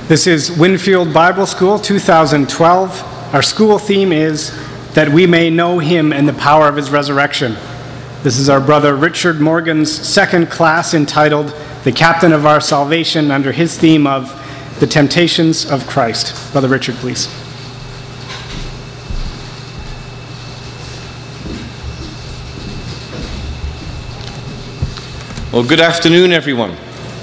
This is Winfield Bible School 2012. Our school theme is that we may know him and the power of his resurrection. This is our brother Richard Morgan's second class entitled The Captain of Our Salvation, under his theme of the temptations of Christ. Brother Richard, please. Well, good afternoon, everyone.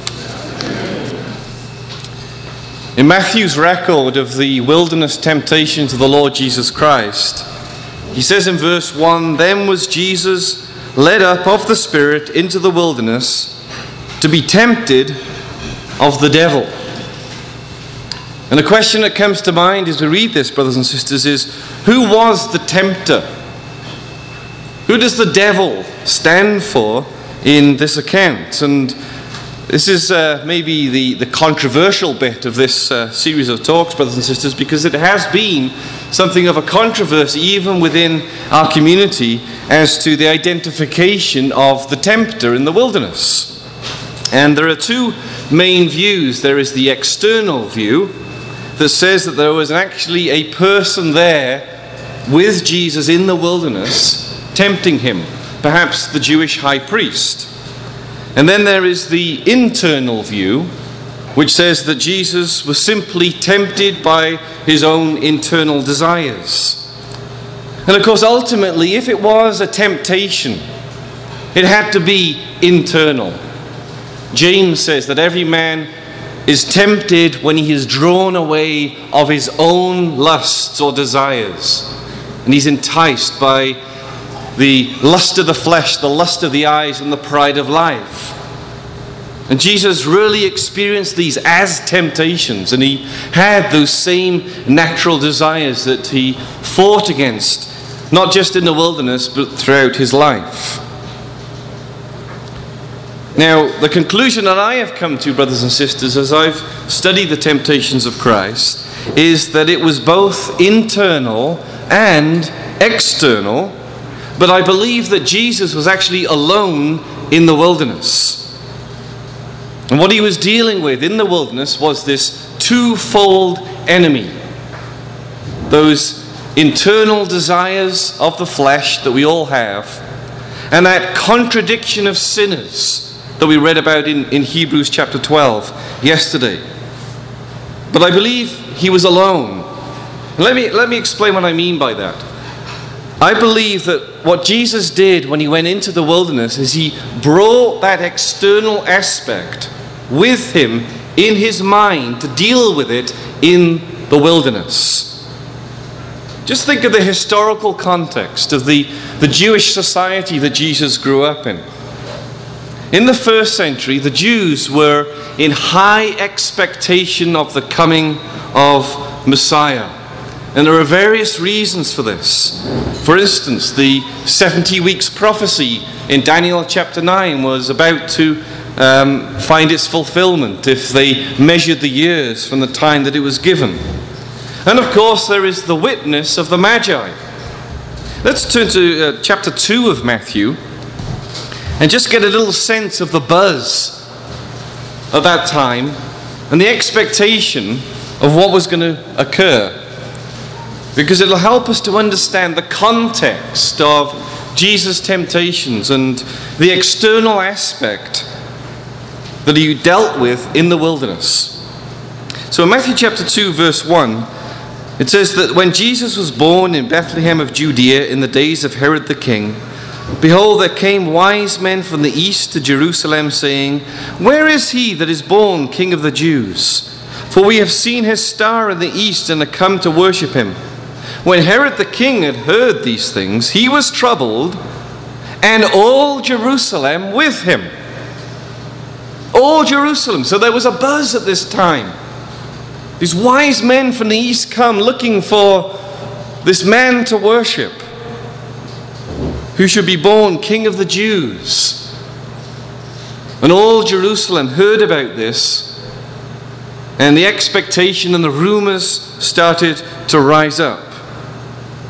In Matthew's record of the wilderness temptations of the Lord Jesus Christ, he says in verse 1, "Then was Jesus led up of the Spirit into the wilderness to be tempted of the devil." And the question that comes to mind as we read this, brothers and sisters, is who was the tempter? Who does the devil stand for in this account? And this is maybe the controversial bit of this series of talks, brothers and sisters, because it has been something of a controversy even within our community as to the identification of the tempter in the wilderness. And there are two main views. There is the external view that says that there was actually a person there with Jesus in the wilderness tempting him, perhaps the Jewish high priest. And then there is the internal view, which says that Jesus was simply tempted by his own internal desires. And of course, ultimately, if it was a temptation, it had to be internal. James says that every man is tempted when he is drawn away of his own lusts or desires, and he's enticed by the lust of the flesh, the lust of the eyes, and the pride of life. And Jesus really experienced these as temptations, and he had those same natural desires that he fought against, not just in the wilderness, but throughout his life. Now, the conclusion that I have come to, brothers and sisters, as I've studied the temptations of Christ, is that it was both internal and external. But I believe that Jesus was actually alone in the wilderness. And what he was dealing with in the wilderness was this twofold enemy. Those internal desires of the flesh that we all have, and that contradiction of sinners that we read about in Hebrews chapter 12 yesterday. But I believe he was alone. Let me explain what I mean by that. I believe that what Jesus did when he went into the wilderness is he brought that external aspect with him in his mind to deal with it in the wilderness. Just think of the historical context of the Jewish society that Jesus grew up in. In the first century, the Jews were in high expectation of the coming of Messiah. And there are various reasons for this. For instance, the 70 weeks prophecy in Daniel chapter 9 was about to find its fulfillment if they measured the years from the time that it was given. And of course, there is the witness of the Magi. Let's turn to chapter 2 of Matthew and just get a little sense of the buzz of that time and the expectation of what was going to occur. Because it'll help us to understand the context of Jesus' temptations and the external aspect that he dealt with in the wilderness. So in Matthew chapter 2, verse 1, it says that when Jesus was born in Bethlehem of Judea in the days of Herod the king, behold, there came wise men from the east to Jerusalem, saying, "Where is he that is born King of the Jews? For we have seen his star in the east and have come to worship him." When Herod the king had heard these things, he was troubled, and all Jerusalem with him. All Jerusalem. So there was a buzz at this time. These wise men from the east come looking for this man to worship, who should be born King of the Jews. And all Jerusalem heard about this, and the expectation and the rumors started to rise up.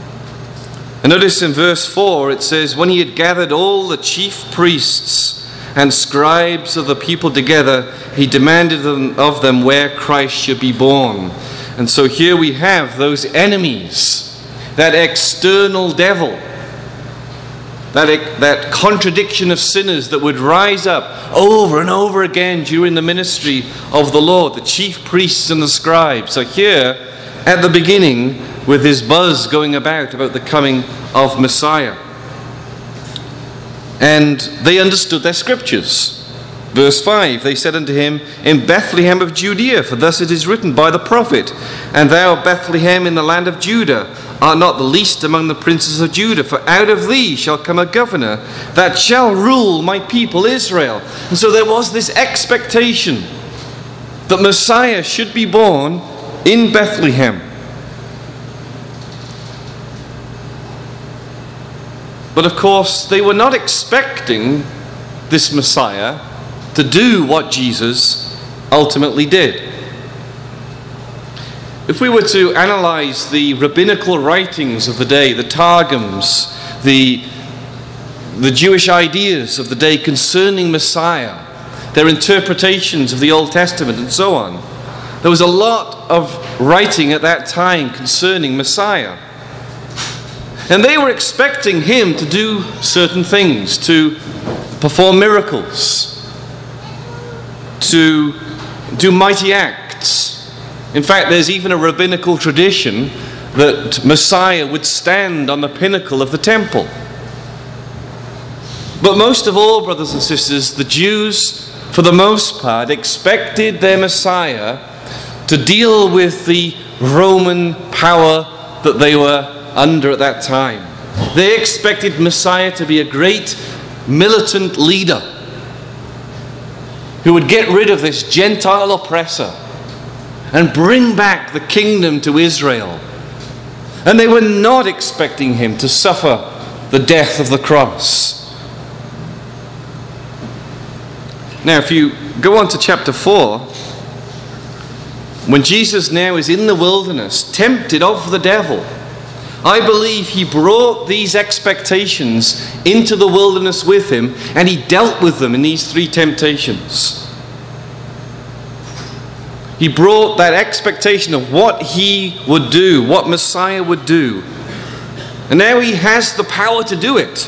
And notice in verse 4 it says, "When he had gathered all the chief priests and scribes of the people together, he demanded of them where Christ should be born. And so here we have those enemies, that external devil, that contradiction of sinners that would rise up over and over again during the ministry of the Lord. The chief priests and the scribes are here at the beginning with this buzz going about the coming of Messiah. And they understood their scriptures. Verse 5, they said unto him, in Bethlehem of Judea, for thus it is written by the prophet, and thou, Bethlehem, in the land of Judah, art not the least among the princes of Judah, for out of thee shall come a governor that shall rule my people Israel. And so there was this expectation that Messiah should be born in Bethlehem. But of course, they were not expecting this Messiah to do what Jesus ultimately did. If we were to analyze the rabbinical writings of the day, the Targums, the Jewish ideas of the day concerning Messiah, their interpretations of the Old Testament and so on, there was a lot of writing at that time concerning Messiah. And they were expecting him to do certain things, to perform miracles, to do mighty acts. In fact, there's even a rabbinical tradition that Messiah would stand on the pinnacle of the temple. But most of all, brothers and sisters, the Jews, for the most part, expected their Messiah to deal with the Roman power that they were under at that time. They expected Messiah to be a great militant leader who would get rid of this Gentile oppressor and bring back the kingdom to Israel. And they were not expecting him to suffer the death of the cross. Now, if you go on to chapter 4, when Jesus now is in the wilderness, tempted of the devil, I believe he brought these expectations into the wilderness with him, and he dealt with them in these three temptations. He brought that expectation of what he would do, what Messiah would do. And now he has the power to do it.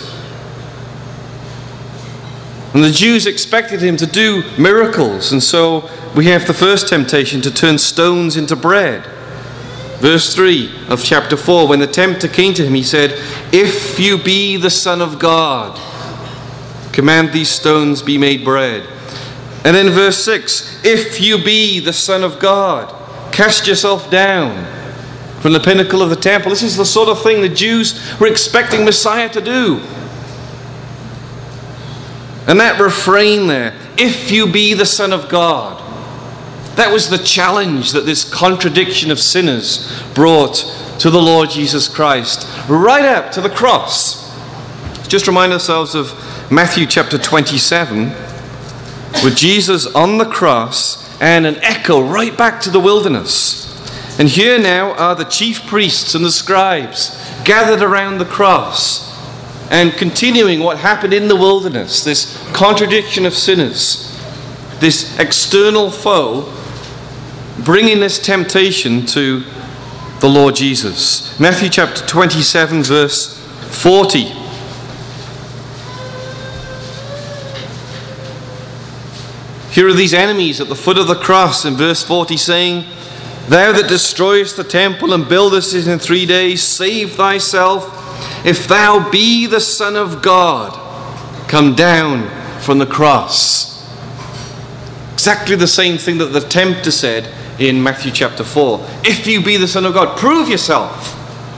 And the Jews expected him to do miracles. And so we have the first temptation, to turn stones into bread. Verse 3 of chapter 4, when the tempter came to him, he said, if you be the Son of God, command these stones be made bread. And then verse 6, if you be the Son of God, cast yourself down from the pinnacle of the temple. This is the sort of thing the Jews were expecting Messiah to do. And that refrain there, if you be the Son of God, that was the challenge that this contradiction of sinners brought to the Lord Jesus Christ, right up to the cross. Just remind ourselves of Matthew chapter 27, with Jesus on the cross and an echo right back to the wilderness. And here now are the chief priests and the scribes gathered around the cross and continuing what happened in the wilderness, this contradiction of sinners, this external foe bringing this temptation to the Lord Jesus. Matthew chapter 27, verse 40. Here are these enemies at the foot of the cross in verse 40 saying, thou that destroyest the temple and buildest it in 3 days, save thyself. If thou be the Son of God, come down from the cross. Exactly the same thing that the tempter said in Matthew chapter 4. If you be the Son of God, prove yourself.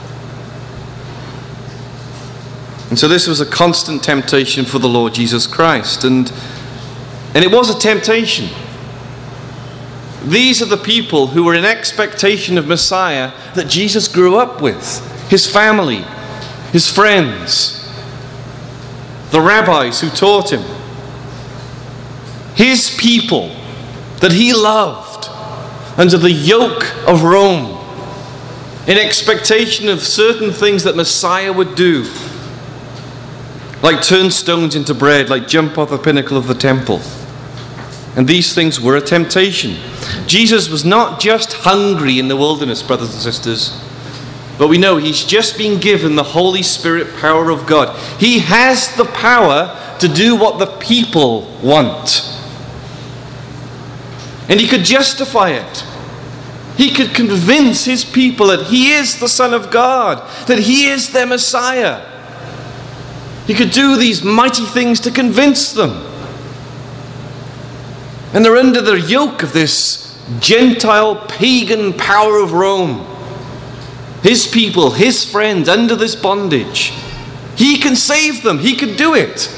And so this was a constant temptation for the Lord Jesus Christ. And it was a temptation. These are the people who were in expectation of Messiah that Jesus grew up with. His family, his friends, the rabbis who taught him. His people that he loved under the yoke of Rome, in expectation of certain things that Messiah would do. like turn stones into bread, like jump off the pinnacle of the temple. And these things were a temptation. Jesus was not just hungry in the wilderness, brothers and sisters, but we know he's just been given the Holy Spirit power of God. He has the power to do what the people want. And he could justify it. He could convince his people that he is the Son of God, that he is their Messiah. He could do these mighty things to convince them. And they're under the yoke of this Gentile pagan power of Rome. His people, his friends, under this bondage. He can save them. He can do it.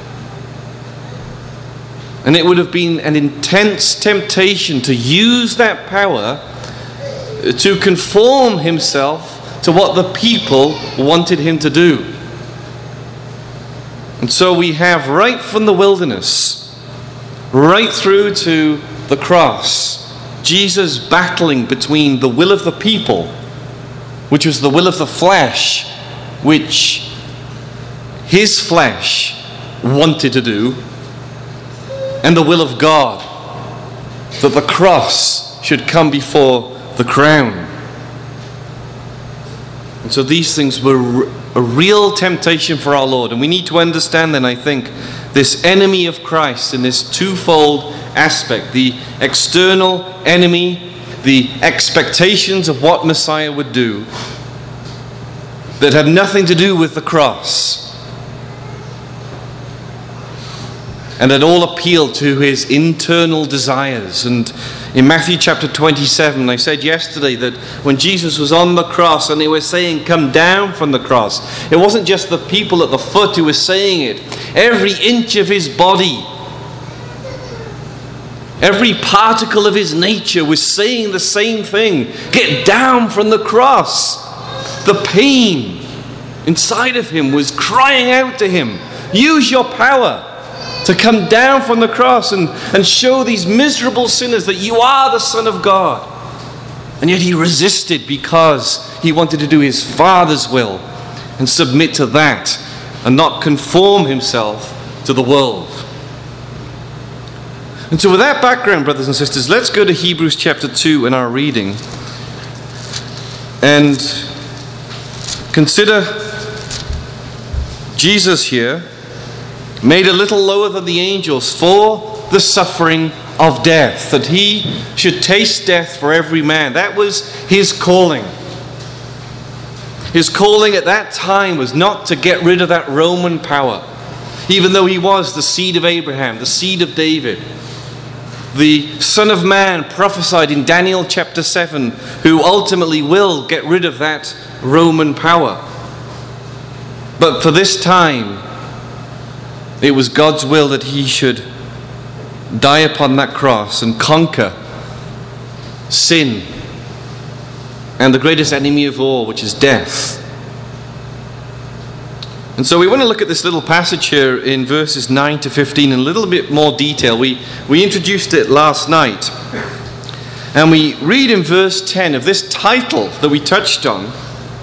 And it would have been an intense temptation to use that power to conform himself to what the people wanted him to do. And so we have right from the wilderness, right through to the cross, Jesus battling between the will of the people, which was the will of the flesh, which his flesh wanted to do, and the will of God, that the cross should come before the crown. And so these things were a real temptation for our Lord. And we need to understand then, I think, this enemy of Christ in this twofold aspect. The external enemy, the expectations of what Messiah would do, that had nothing to do with the cross. And that all appealed to his internal desires. And in Matthew chapter 27, I said yesterday that when Jesus was on the cross and they were saying, "Come down from the cross," it wasn't just the people at the foot who were saying it. Every inch of his body, every particle of his nature was saying the same thing. Get down from the cross. The pain inside of him was crying out to him, use your power to come down from the cross and show these miserable sinners that you are the Son of God. And yet he resisted because he wanted to do his Father's will and submit to that and not conform himself to the world. And so with that background, brothers and sisters, let's go to Hebrews chapter 2 in our reading and consider Jesus here made a little lower than the angels for the suffering of death, that he should taste death for every man. That was his calling. His calling at that time was not to get rid of that Roman power, even though he was the seed of Abraham, the seed of David, the Son of Man prophesied in Daniel chapter 7, who ultimately will get rid of that Roman power. But for this time, it was God's will that he should die upon that cross and conquer sin and the greatest enemy of all, which is death. And so we want to look at this little passage here in verses 9 to 15 in a little bit more detail. We introduced it last night. And we read in verse 10 of this title that we touched on.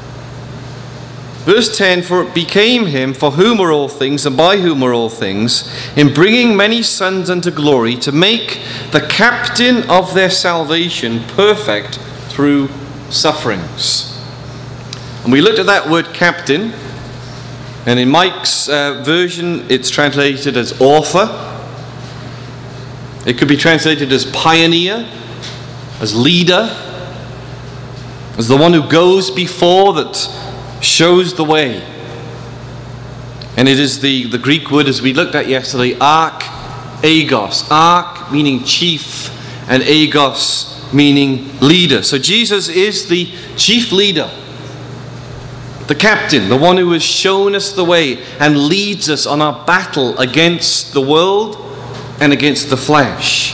Verse 10, "For it became him for whom are all things and by whom are all things, in bringing many sons unto glory, to make the captain of their salvation perfect through sufferings." And we looked at that word captain, and in Mike's version it's translated as author. It could be translated as pioneer, as leader, as the one who goes before, that shows the way. And it is the Greek word, as we looked at yesterday, archagos. Arch meaning chief, and agos meaning leader. So Jesus is the chief leader, the captain, the one who has shown us the way and leads us on our battle against the world and against the flesh.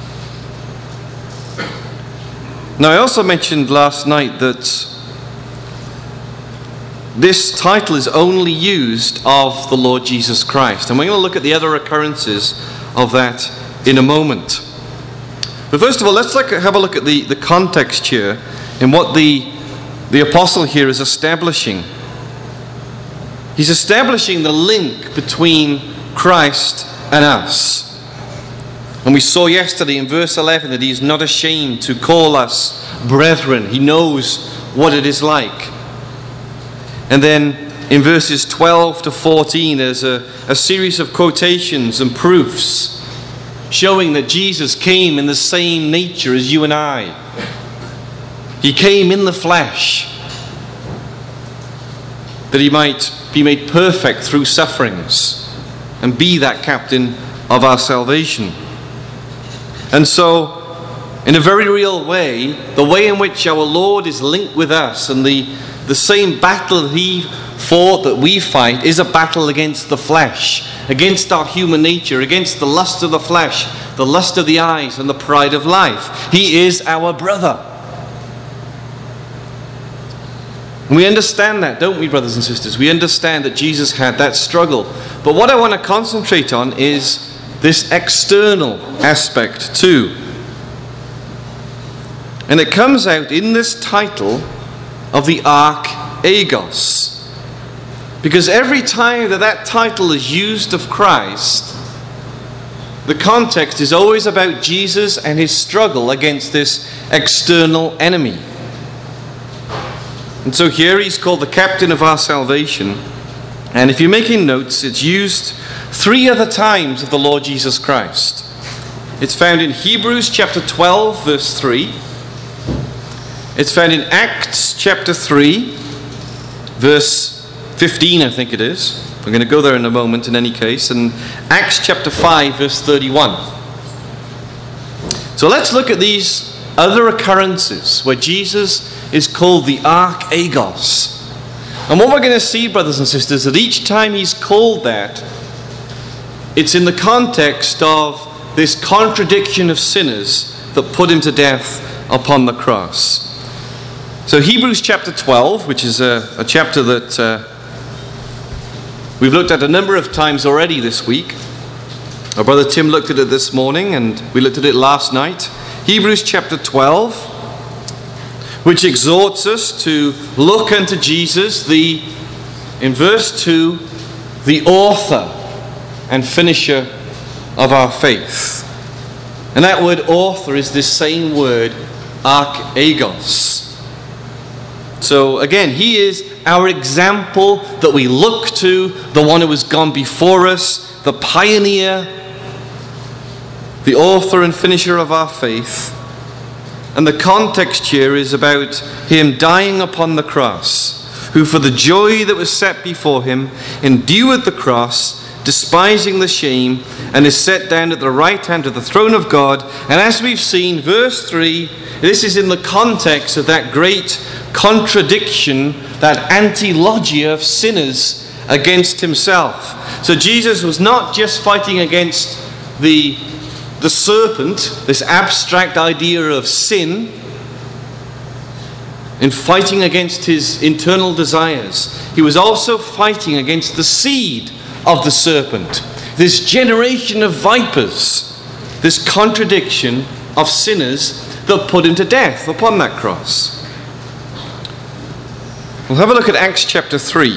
Now, I also mentioned last night that this title is only used of the Lord Jesus Christ. And we're going to look at the other occurrences of that in a moment. But first of all, let's have a look at the context here and what the apostle here is establishing. He's establishing the link between Christ and us. And we saw yesterday in verse 11 that he is not ashamed to call us brethren. He knows what it is like. And then in verses 12 to 14, there's a series of quotations and proofs showing that Jesus came in the same nature as you and I. He came in the flesh, that he might be made perfect through sufferings and be that captain of our salvation. And so, in a very real way, the way in which our Lord is linked with us and the same battle he fought that we fight is a battle against the flesh, against our human nature, against the lust of the flesh, the lust of the eyes, and the pride of life. He is our brother. We understand that, don't we, brothers and sisters? We understand that Jesus had that struggle. But what I want to concentrate on is this external aspect too. And it comes out in this title of the Archegos. Because every time that title is used of Christ, the context is always about Jesus and his struggle against this external enemy. And so here he's called the captain of our salvation. And if you're making notes, it's used 3 other times of the Lord Jesus Christ. It's found in Hebrews chapter 12, verse 3. It's found in Acts chapter 3, verse 15, I think it is. We're going to go there in a moment in any case. And Acts chapter 5, verse 31. So let's look at these other occurrences where Jesus is called the Archegos. And what we're going to see, brothers and sisters, that each time he's called that, it's in the context of this contradiction of sinners that put him to death upon the cross. So Hebrews chapter 12, which is a chapter that we've looked at a number of times already this week. Our brother Tim looked at it this morning and we looked at it last night. Hebrews chapter 12, which exhorts us to look unto Jesus, in verse 2, the author and finisher of our faith. And that word author is this same word, archegos. So again, he is our example that we look to, the one who has gone before us, the pioneer, the author and finisher of our faith. And the context here is about him dying upon the cross, who for the joy that was set before him endured the cross, despising the shame, and is set down at the right hand of the throne of God. And as we've seen, verse 3, this is in the context of that great contradiction, that antilogia of sinners against himself. So Jesus was not just fighting against the serpent, this abstract idea of sin, in fighting against his internal desires. He was also fighting against the seed of the serpent, this generation of vipers, this contradiction of sinners that put him to death upon that cross. We'll have a look at Acts chapter 3.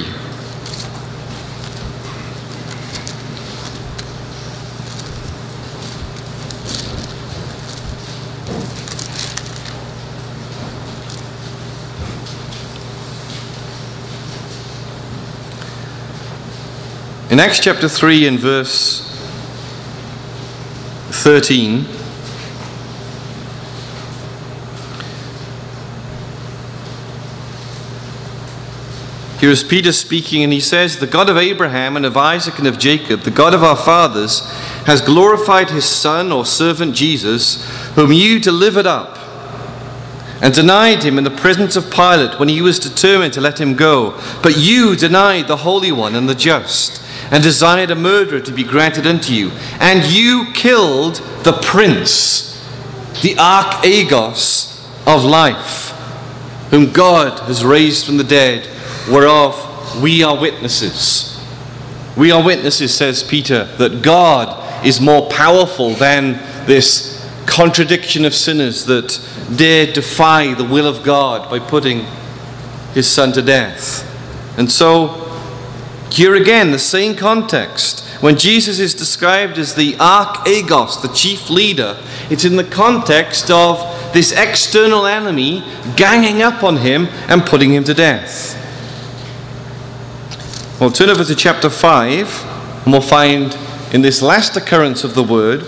In Acts chapter 3 and verse 13, here is Peter speaking, and he says, "The God of Abraham and of Isaac and of Jacob, the God of our fathers, has glorified his Son or servant Jesus, whom you delivered up and denied him in the presence of Pilate when he was determined to let him go. But you denied the Holy One and the just, and desired a murderer to be granted unto you. And you killed the Prince, the Archegos of life, whom God has raised from the dead, whereof we are witnesses." We are witnesses, says Peter, that God is more powerful than this contradiction of sinners that dare defy the will of God by putting his Son to death. And so Here again, the same context. When Jesus is described as the archagos, the chief leader, it's in the context of this external enemy ganging up on him and putting him to death. Well, turn over to chapter 5, and we'll find in this last occurrence of the word,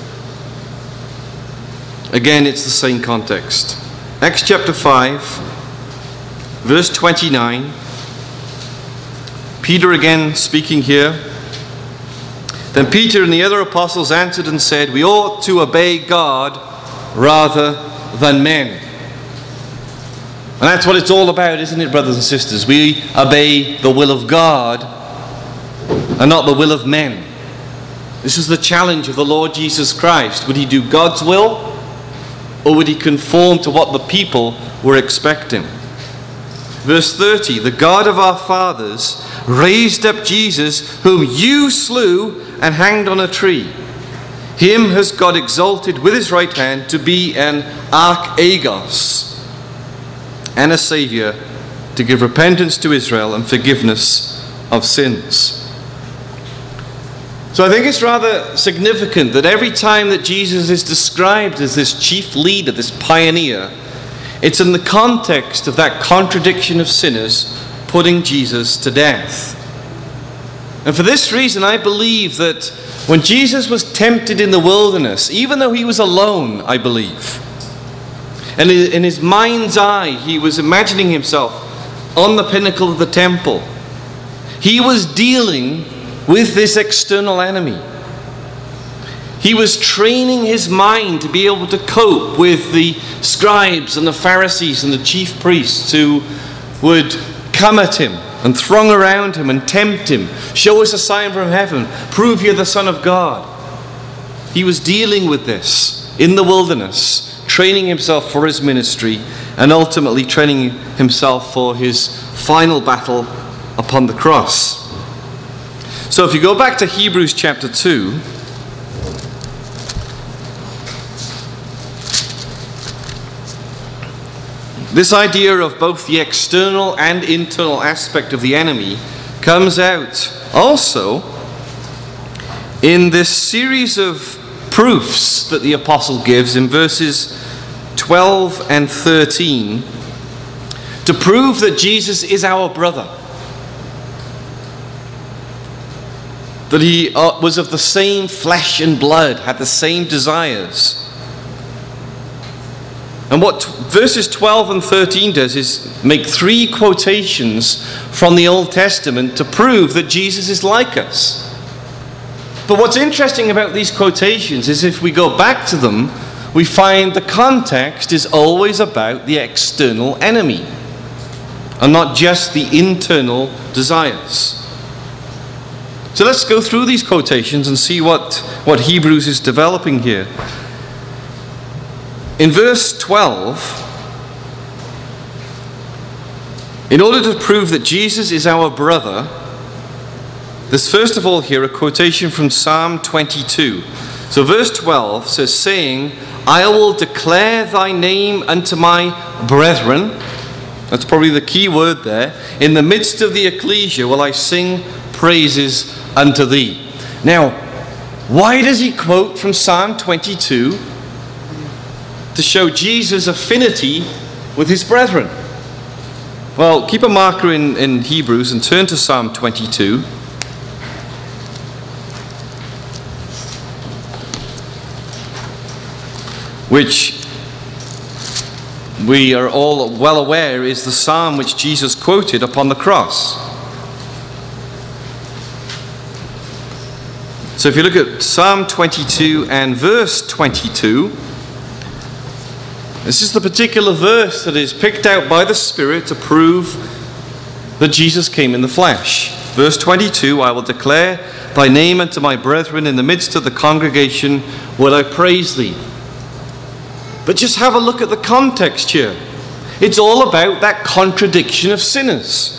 again, it's the same context. Acts chapter 5, verse 29. Peter again speaking here. Then Peter and the other apostles answered and said, we ought to obey God rather than men. And that's what it's all about, isn't it, brothers and sisters? We obey the will of God and not the will of men. This is the challenge of the Lord Jesus Christ. Would he do God's will, or would he conform to what the people were expecting? Verse 30, the God of our fathers raised up Jesus, whom you slew and hanged on a tree. Him has God exalted with his right hand to be an archagos and a Saviour, to give repentance to Israel and forgiveness of sins. So I think it's rather significant that every time that Jesus is described as this chief leader, this pioneer, it's in the context of that contradiction of sinners putting Jesus to death. And for this reason, I believe that when Jesus was tempted in the wilderness, even though he was alone, I believe, and in his mind's eye, he was imagining himself on the pinnacle of the temple, he was dealing with this external enemy. He was training his mind to be able to cope with the scribes and the Pharisees and the chief priests who would come at him and throng around him and tempt him. Show us a sign from heaven. Prove you're the Son of God. He was dealing with this in the wilderness, training himself for his ministry and ultimately training himself for his final battle upon the cross. So if you go back to Hebrews chapter 2, this idea of both the external and internal aspect of the enemy comes out also in this series of proofs that the apostle gives in verses 12 and 13 to prove that Jesus is our brother, that he was of the same flesh and blood, had the same desires. And what verses 12 and 13 does is make three quotations from the Old Testament to prove that Jesus is like us. But what's interesting about these quotations is if we go back to them, we find the context is always about the external enemy and not just the internal desires. So let's go through these quotations and see what Hebrews is developing here. In verse 12, in order to prove that Jesus is our brother, there's first of all here a quotation from Psalm 22. So verse 12 says, saying, I will declare thy name unto my brethren. That's probably the key word there. In the midst of the ecclesia will I sing praises unto thee. Now, why does he quote from Psalm 22? To show Jesus' affinity with his brethren. Well, keep a marker in Hebrews and turn to Psalm 22. Which we are all well aware is the psalm which Jesus quoted upon the cross. So if you look at Psalm 22 and verse 22, this is the particular verse that is picked out by the Spirit to prove that Jesus came in the flesh. Verse 22, I will declare thy name unto my brethren, in the midst of the congregation will I praise thee. But just have a look at the context here. It's all about that contradiction of sinners.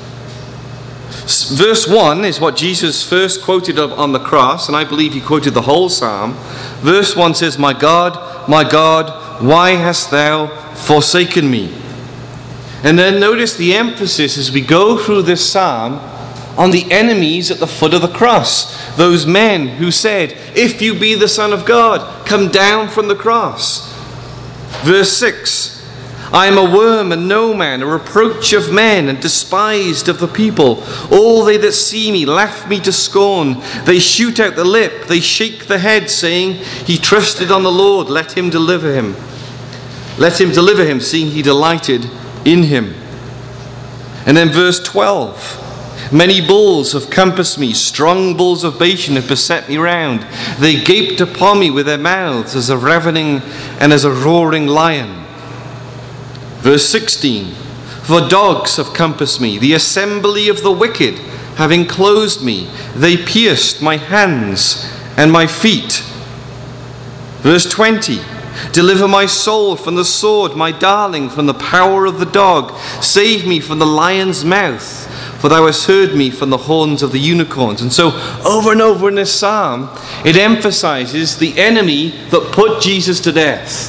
Verse 1 is what Jesus first quoted on the cross, and I believe he quoted the whole psalm. Verse 1 says, my God, why hast thou forsaken me? And then notice the emphasis as we go through this psalm on the enemies at the foot of the cross. Those men who said, "If you be the Son of God, come down from the cross." Verse 6, "I am a worm and no man, a reproach of men and despised of the people. All they that see me laugh me to scorn. They shoot out the lip, they shake the head, saying, He trusted on the Lord, let him deliver him. Let him deliver him, seeing he delighted in him." And then verse 12, "Many bulls have compassed me, strong bulls of Bashan have beset me round. They gaped upon me with their mouths as a ravening and as a roaring lion." Verse 16, "For dogs have compassed me, the assembly of the wicked have enclosed me. They pierced my hands and my feet." Verse 20, "Deliver my soul from the sword, my darling from the power of the dog. Save me from the lion's mouth, for thou hast heard me from the horns of the unicorns." And so over and over in this psalm, it emphasizes the enemy that put Jesus to death.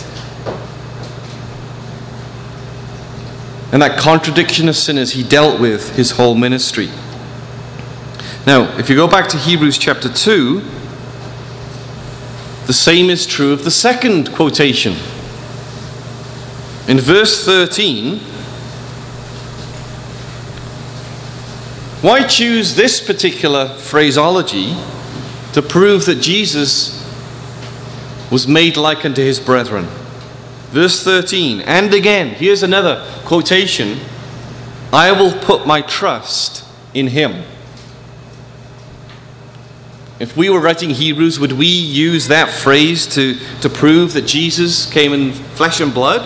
And that contradiction of sinners he dealt with his whole ministry. Now, if you go back to Hebrews chapter 2, the same is true of the second quotation. In verse 13, why choose this particular phraseology to prove that Jesus was made like unto his brethren? Verse 13, "And again," here's another quotation, "I will put my trust in him." If we were writing Hebrews, would we use that phrase to prove that Jesus came in flesh and blood?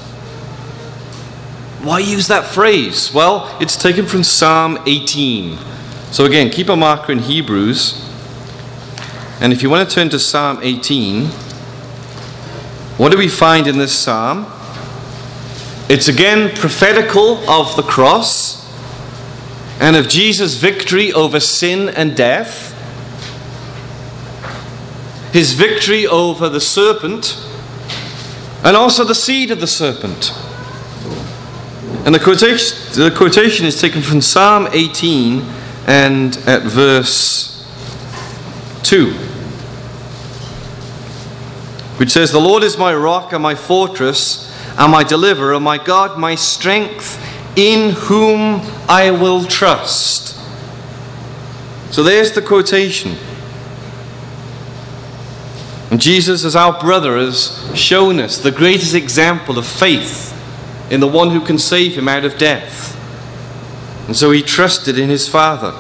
Why use that phrase? Well, it's taken from Psalm 18. So again, keep a marker in Hebrews. And if you want to turn to Psalm 18, what do we find in this psalm? It's again prophetical of the cross and of Jesus' victory over sin and death, his victory over the serpent, and also the seed of the serpent. And the quotation is taken from Psalm 18 and at verse 2. Which says, "The Lord is my rock and my fortress and my deliverer, my God, my strength, in whom I will trust." So there's the quotation. And Jesus, as our brother, has shown us the greatest example of faith in the one who can save him out of death. And so he trusted in his Father.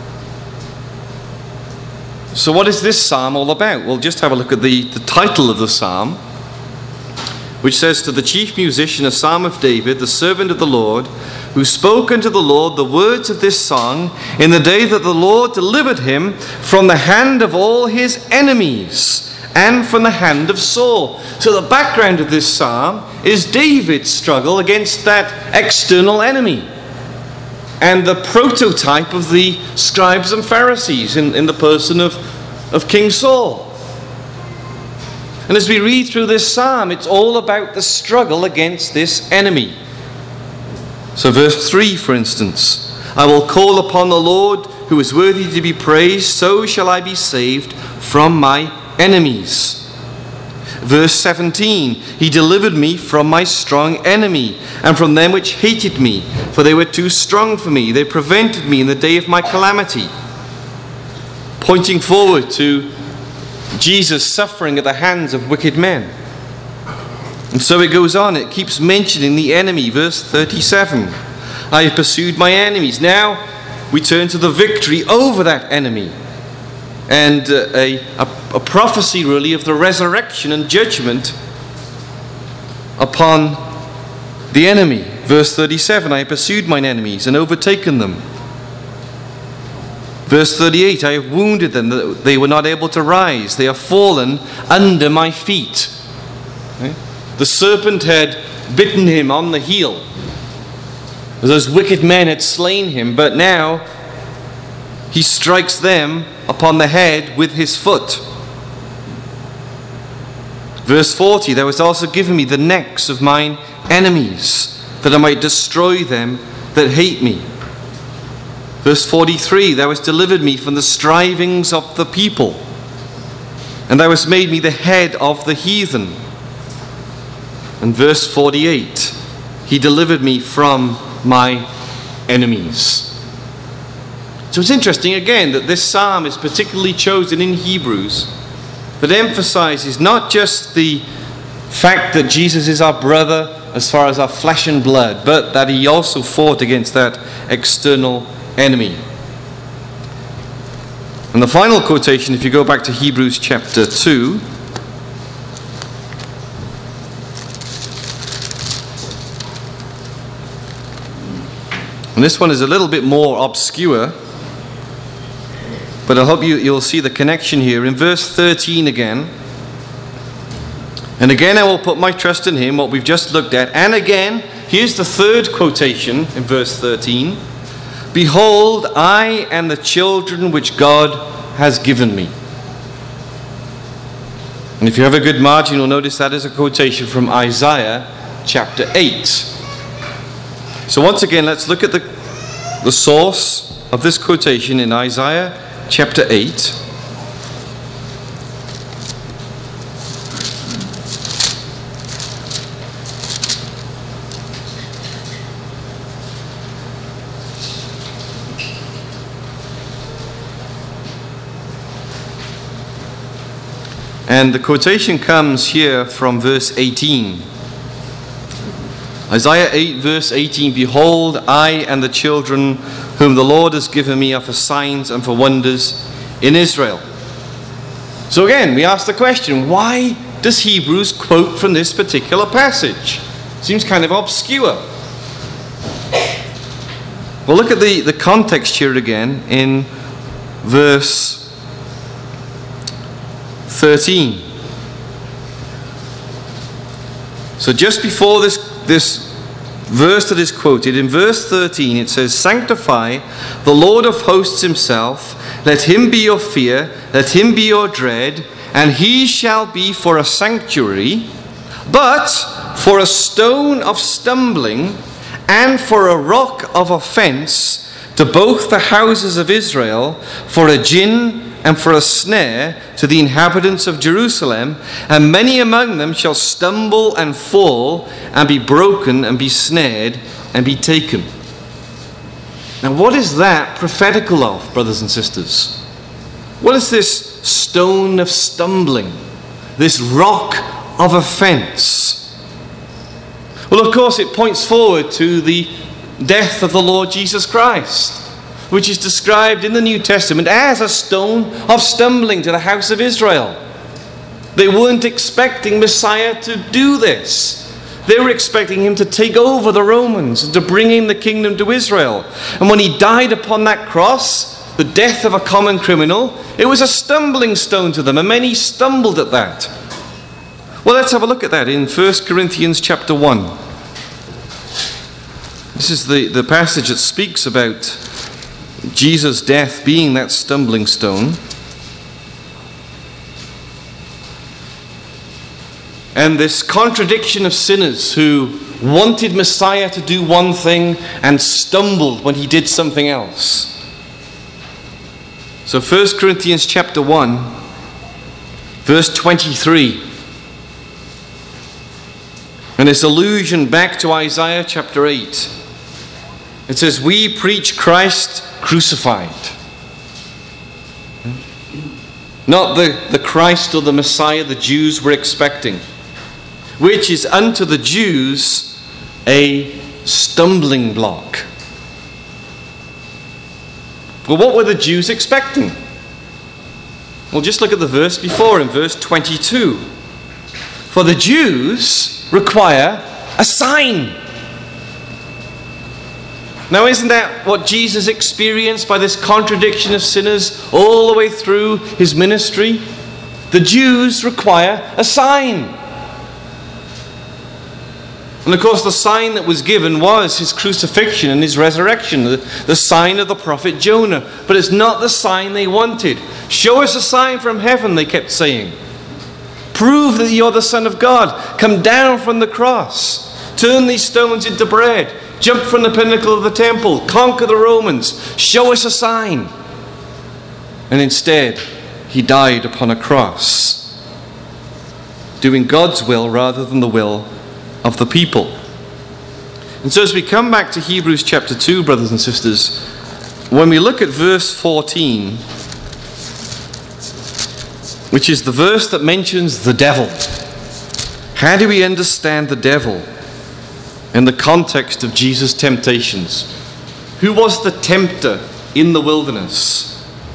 So what is this psalm all about? Well, just have a look at the title of the psalm, which says, "To the chief musician, a psalm of David, the servant of the Lord, who spoke unto the Lord the words of this song in the day that the Lord delivered him from the hand of all his enemies and from the hand of Saul." So the background of this psalm is David's struggle against that external enemy and the prototype of the scribes and Pharisees in the person of King Saul. And as we read through this psalm, it's all about the struggle against this enemy. So verse 3, for instance, "I will call upon the Lord who is worthy to be praised, so shall I be saved from my enemies." Verse 17, "He delivered me from my strong enemy and from them which hated me, for they were too strong for me. They prevented me in the day of my calamity." Pointing forward to Jesus suffering at the hands of wicked men. And so it goes on, it keeps mentioning the enemy. Verse 37, "I have pursued my enemies." Now we turn to the victory over that enemy. And a prophecy really of the resurrection and judgment upon the enemy. Verse 37, "I have pursued mine enemies and overtaken them." Verse 38, "I have wounded them, that they were not able to rise. They are fallen under my feet." Okay? The serpent had bitten him on the heel. Those wicked men had slain him, but now he strikes them upon the head with his foot. Verse 40, "Thou hast also given me the necks of mine enemies, that I might destroy them that hate me." Verse 43, thou hast delivered me from the strivings of the people, and thou hast made me the head of the heathen. And verse 48, he delivered me from my enemies. So it's interesting again that this psalm is particularly chosen in Hebrews that emphasizes not just the fact that Jesus is our brother as far as our flesh and blood, but that he also fought against that external enemy. And the final quotation, if you go back to Hebrews chapter 2, and this one is a little bit more obscure, but I hope you'll see the connection here. In verse 13 again, and again I will put my trust in him, what we've just looked at. And again, here's the third quotation in verse 13. Behold, I and the children which God has given me. And if you have a good margin, you'll notice that is a quotation from Isaiah chapter 8. So once again, let's look at the source of this quotation in Isaiah chapter 8. And the quotation comes here from verse 18. Isaiah 8 verse 18, behold, I and the children whom the Lord has given me are for signs and for wonders in Israel. So again, we ask the question, why does Hebrews quote from this particular passage? Seems kind of obscure. Well, look at the context here again in verse 13. So just before this verse that is quoted, in verse 13 it says, sanctify the Lord of hosts himself, let him be your fear, let him be your dread, and he shall be for a sanctuary, but for a stone of stumbling and for a rock of offense to both the houses of Israel, for a gin and for a snare to the inhabitants of Jerusalem, and many among them shall stumble and fall and be broken and be snared and be taken. Now what is that prophetical of, brothers and sisters? What is this stone of stumbling, this rock of offense? Well, of course, it points forward to the death of the Lord Jesus Christ, which is described in the New Testament as a stone of stumbling to the house of Israel. They weren't expecting Messiah to do this. They were expecting him to take over the Romans and to bring in the kingdom to Israel. And when he died upon that cross, the death of a common criminal, it was a stumbling stone to them, and many stumbled at that. Well, let's have a look at that in 1 Corinthians chapter 1. This is the passage that speaks about Jesus' death being that stumbling stone. And this contradiction of sinners who wanted Messiah to do one thing and stumbled when he did something else. So 1 Corinthians chapter 1, verse 23. And this allusion back to Isaiah chapter 8. It says, we preach Christ crucified. Not the Christ or the Messiah the Jews were expecting, which is unto the Jews a stumbling block. Well, what were the Jews expecting? Well, just look at the verse before, in verse 22. For the Jews require a sign. Now, isn't that what Jesus experienced by this contradiction of sinners all the way through his ministry? The Jews require a sign. And of course, the sign that was given was his crucifixion and his resurrection, the sign of the prophet Jonah. But it's not the sign they wanted. Show us a sign from heaven, they kept saying. Prove that you're the Son of God. Come down from the cross. Turn these stones into bread. jump from the pinnacle of the temple, conquer the Romans, show us a sign. And instead, he died upon a cross, doing God's will rather than the will of the people. And so as we come back to Hebrews chapter 2, brothers and sisters, when we look at verse 14, which is the verse that mentions the devil, how do we understand the devil in the context of Jesus' temptations? Who was the tempter in the wilderness?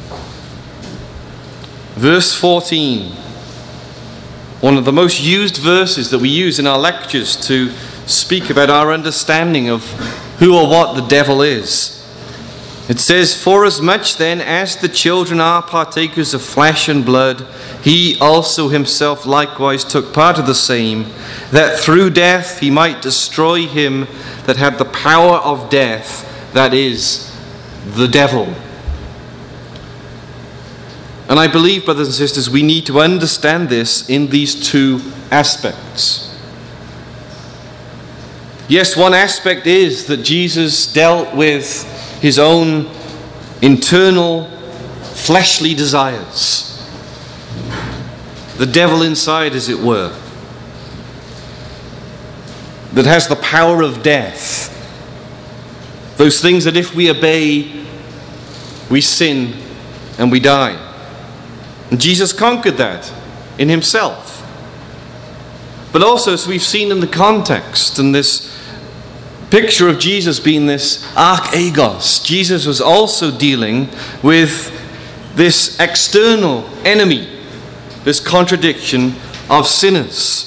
Verse 14, one of the most used verses that we use in our lectures to speak about our understanding of who or what the devil is. It says, "Forasmuch then as the children are partakers of flesh and blood, he also himself likewise took part of the same, that through death he might destroy him that had the power of death, that is, the devil." And I believe, brothers and sisters, we need to understand this in these two aspects. Yes, one aspect is that Jesus dealt with his own internal fleshly desires. The devil inside, as it were, that has the power of death. Those things that if we obey, we sin and we die. And Jesus conquered that in himself. But also, as we've seen in the context, and this picture of Jesus being this archagos, Jesus was also dealing with this external enemy, this contradiction of sinners.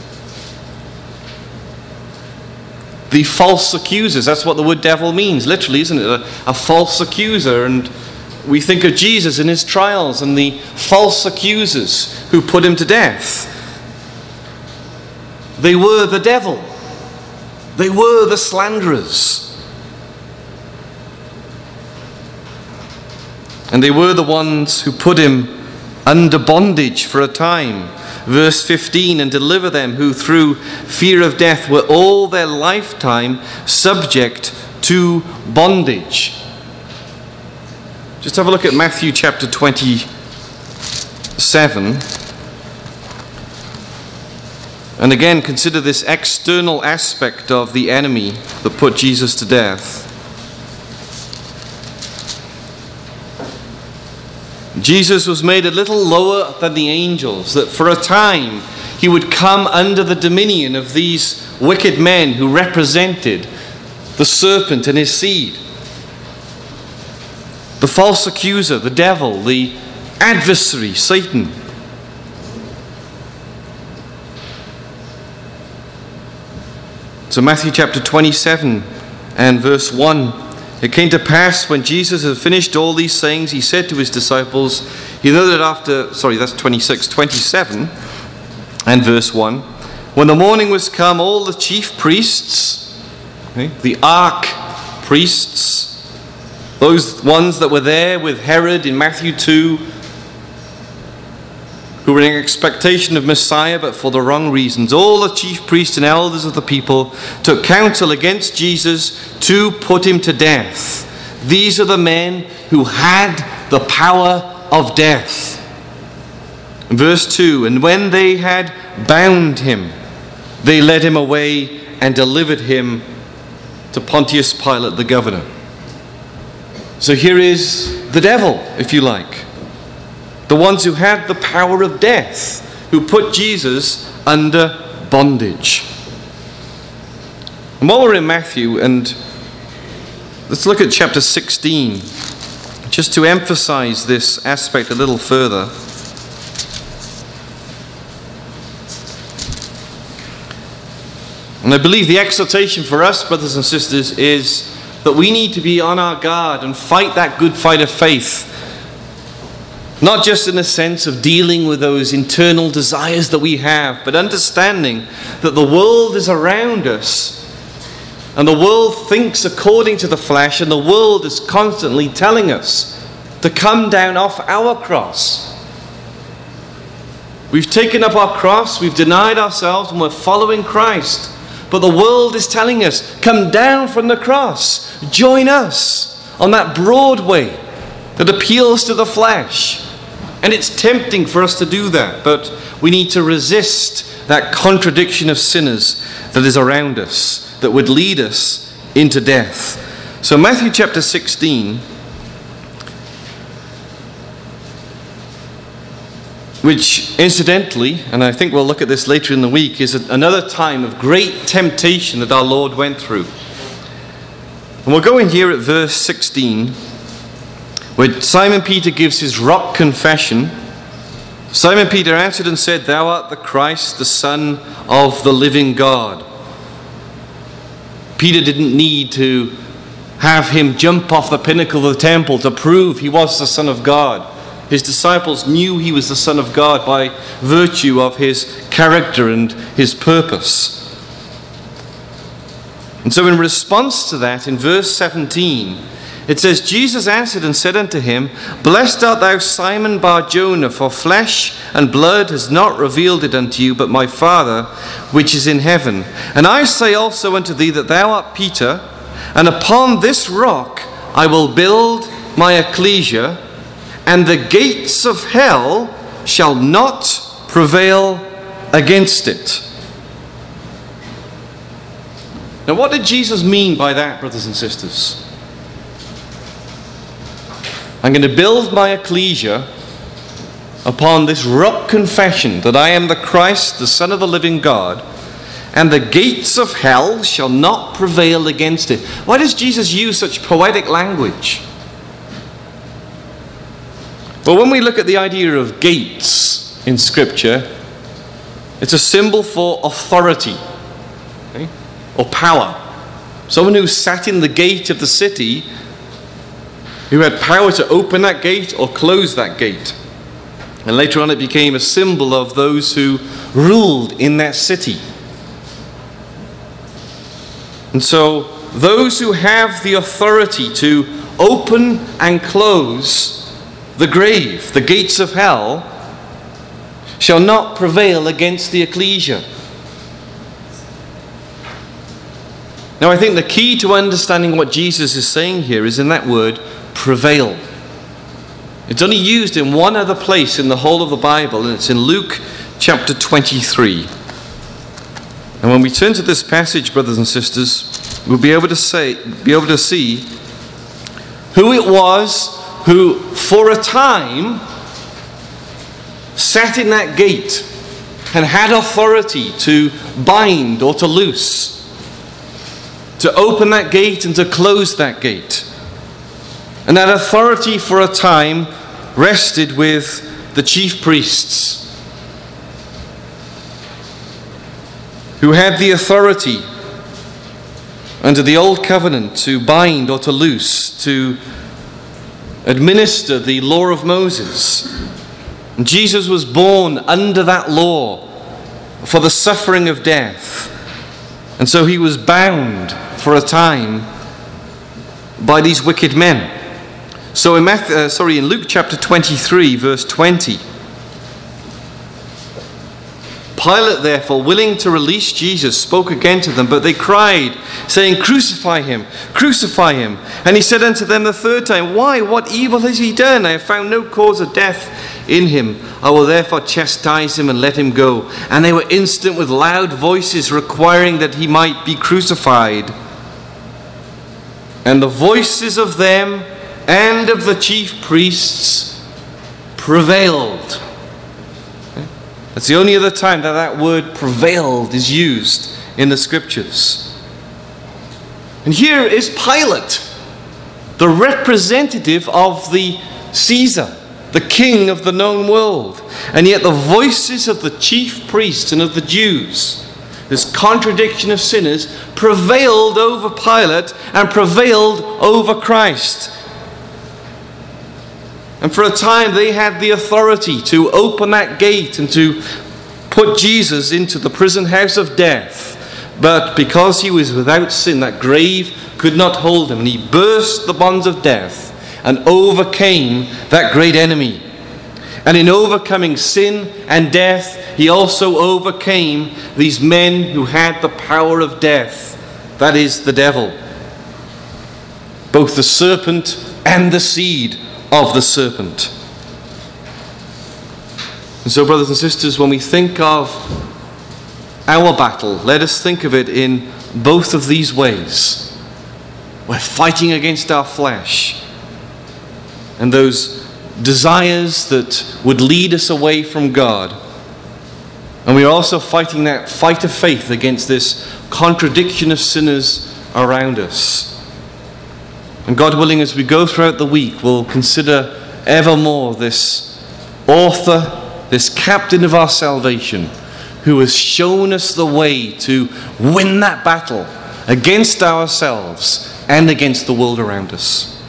The false accusers, that's what the word devil means, literally, isn't it? A false accuser. And we think of Jesus in his trials and the false accusers who put him to death. They were the devil. They were the slanderers. And they were the ones who put him under bondage for a time. Verse 15, "And deliver them who through fear of death were all their lifetime subject to bondage." Just have a look at Matthew chapter 27. And again, consider this external aspect of the enemy that put Jesus to death. Jesus was made a little lower than the angels, that for a time he would come under the dominion of these wicked men who represented the serpent and his seed. The false accuser, the devil, the adversary, Satan. So Matthew chapter 27 and verse 1. "It came to pass when Jesus had finished all these sayings, he said to his disciples," you know that that's 27 and verse 1. "When the morning was come, all the chief priests," the arch priests, those ones that were there with Herod in Matthew 2, who were in expectation of Messiah but for the wrong reasons, all the chief priests and elders of the people took counsel against Jesus to put him to death. These are the men who had the power of death. Verse 2, "And when they had bound him, they led him away and delivered him to Pontius Pilate the governor." So here is the devil, if you like. The ones who had the power of death, who put Jesus under bondage. And while we're in Matthew, and let's look at chapter 16, just to emphasize this aspect a little further. And I believe the exhortation for us, brothers and sisters, is that we need to be on our guard and fight that good fight of faith. Not just in the sense of dealing with those internal desires that we have, but understanding that the world is around us, and the world thinks according to the flesh, and the world is constantly telling us to come down off our cross. We've taken up our cross, we've denied ourselves, and we're following Christ. But the world is telling us, come down from the cross. Join us on that broad way that appeals to the flesh. And it's tempting for us to do that, but we need to resist that contradiction of sinners that is around us, that would lead us into death. So Matthew chapter 16, which incidentally, and I think we'll look at this later in the week, is another time of great temptation that our Lord went through. And we'll go in here at verse 16, where Simon Peter gives his rock confession. Simon Peter answered and said, "Thou art the Christ, the Son of the living God." Peter didn't need to have him jump off the pinnacle of the temple to prove he was the Son of God. His disciples knew he was the Son of God by virtue of his character and his purpose. And so in response to that, in verse 17, it says, Jesus answered and said unto him, "Blessed art thou, Simon Bar-Jonah, for flesh and blood has not revealed it unto you, but my Father which is in heaven. And I say also unto thee that thou art Peter, and upon this rock I will build my ecclesia, and the gates of hell shall not prevail against it." Now, what did Jesus mean by that, brothers and sisters? I'm going to build my ecclesia upon this rock confession that I am the Christ, the Son of the living God, and the gates of hell shall not prevail against it. Why does Jesus use such poetic language? Well, when we look at the idea of gates in Scripture, it's a symbol for authority, okay, or power. Someone who sat in the gate of the city, who had power to open that gate or close that gate. And later on it became a symbol of those who ruled in that city. And so those who have the authority to open and close the grave, the gates of hell, shall not prevail against the ecclesia. Now I think the key to understanding what Jesus is saying here is in that word, prevail. It's only used in one other place in the whole of the Bible, and it's in Luke chapter 23. And when we turn to this passage, brothers and sisters, we'll be able to see who it was who for a time sat in that gate and had authority to bind or to loose, to open that gate and to close that gate. And that authority for a time rested with the chief priests, who had the authority under the old covenant to bind or to loose, to administer the law of Moses. And Jesus was born under that law for the suffering of death. And so he was bound for a time by these wicked men. So in Luke chapter 23, verse 20, Pilate, therefore, willing to release Jesus, spoke again to them, but they cried, saying, "Crucify him, crucify him." And he said unto them the third time, "Why, what evil has he done? I have found no cause of death in him. I will therefore chastise him and let him go." And they were instant with loud voices, requiring that he might be crucified. And the voices of them and of the chief priests prevailed. That's the only other time that that word prevailed is used in the Scriptures. And here is Pilate, the representative of the Caesar, the king of the known world. And yet the voices of the chief priests and of the Jews, this contradiction of sinners, prevailed over Pilate and prevailed over Christ. And for a time they had the authority to open that gate and to put Jesus into the prison house of death. But because he was without sin, that grave could not hold him. And he burst the bonds of death and overcame that great enemy. And in overcoming sin and death, he also overcame these men who had the power of death. That is the devil. Both the serpent and the seed of the serpent. And so, brothers and sisters, when we think of our battle, let us think of it in both of these ways. We're fighting against our flesh and those desires that would lead us away from God. And we are also fighting that fight of faith against this contradiction of sinners around us. And God willing, as we go throughout the week, we'll consider evermore this author, this captain of our salvation, who has shown us the way to win that battle against ourselves and against the world around us.